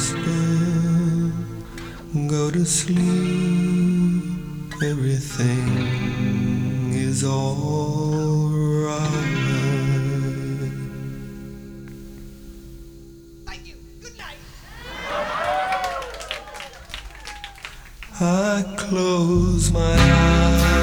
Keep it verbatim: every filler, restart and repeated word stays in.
whisper, go to sleep, everything is alright. Thank you. Good night. I close my eyes.